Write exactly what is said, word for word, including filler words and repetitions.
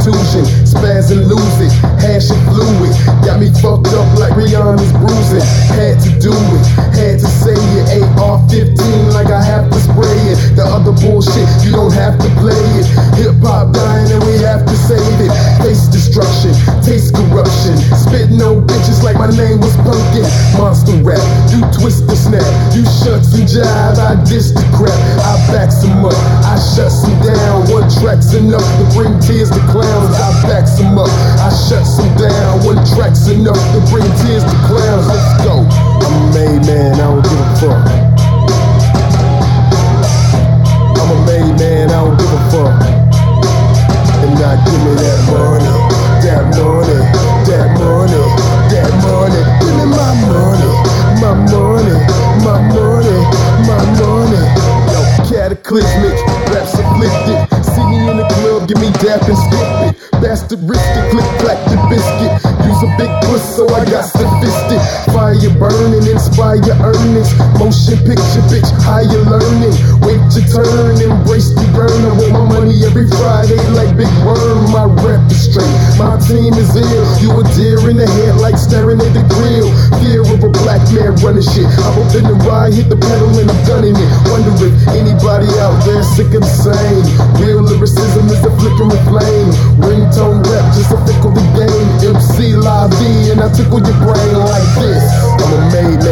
contusion, spaz and lose it, hash and fluid. Got me fucked up like Rihanna's bruising. Had to do it, had to say it. A R fifteen like I have to spray it. The other bullshit, you don't have to play it. Hip hop dying and we have to save it. Face destruction, taste corruption. Spit no bitches like my name was Pumpkin. Monster rap, you twist the snap. You shuts and jive, I diss the crap. I backs them up, I shuts them down. One track's enough to bring tears to clowns. I backs them up, I shuts them down. One track's enough to bring tears to clowns. Let's go. I'm a made man, I don't give a fuck. I'm a made man, I don't give a fuck. And now give me that money, that money, that money, that money. Give me my money, my money, my money, my money. Yo, cataclysmic, raps afflicted. See me in the club, give me dap and skip it. Bastardistic, click, clack the biscuit. Use a big puss, so I got to fist it. Fire burning, inspire earnings. Motion picture, bitch, higher learning. Wait your turn, embrace the burn. I want my money every Friday like Big Worm. My rep is straight, my team is ill. You a deer in the head like staring at the grill. Fear of a black man running shit. I'm up in the ride, hit the pedal and I'm gunning it. Wonder if anybody out there sick of the same. Real lyricism is a flickering flame. Ringtone rap, just a fickle the game. M C Live V and I tickle your brain like this. I'm a made man.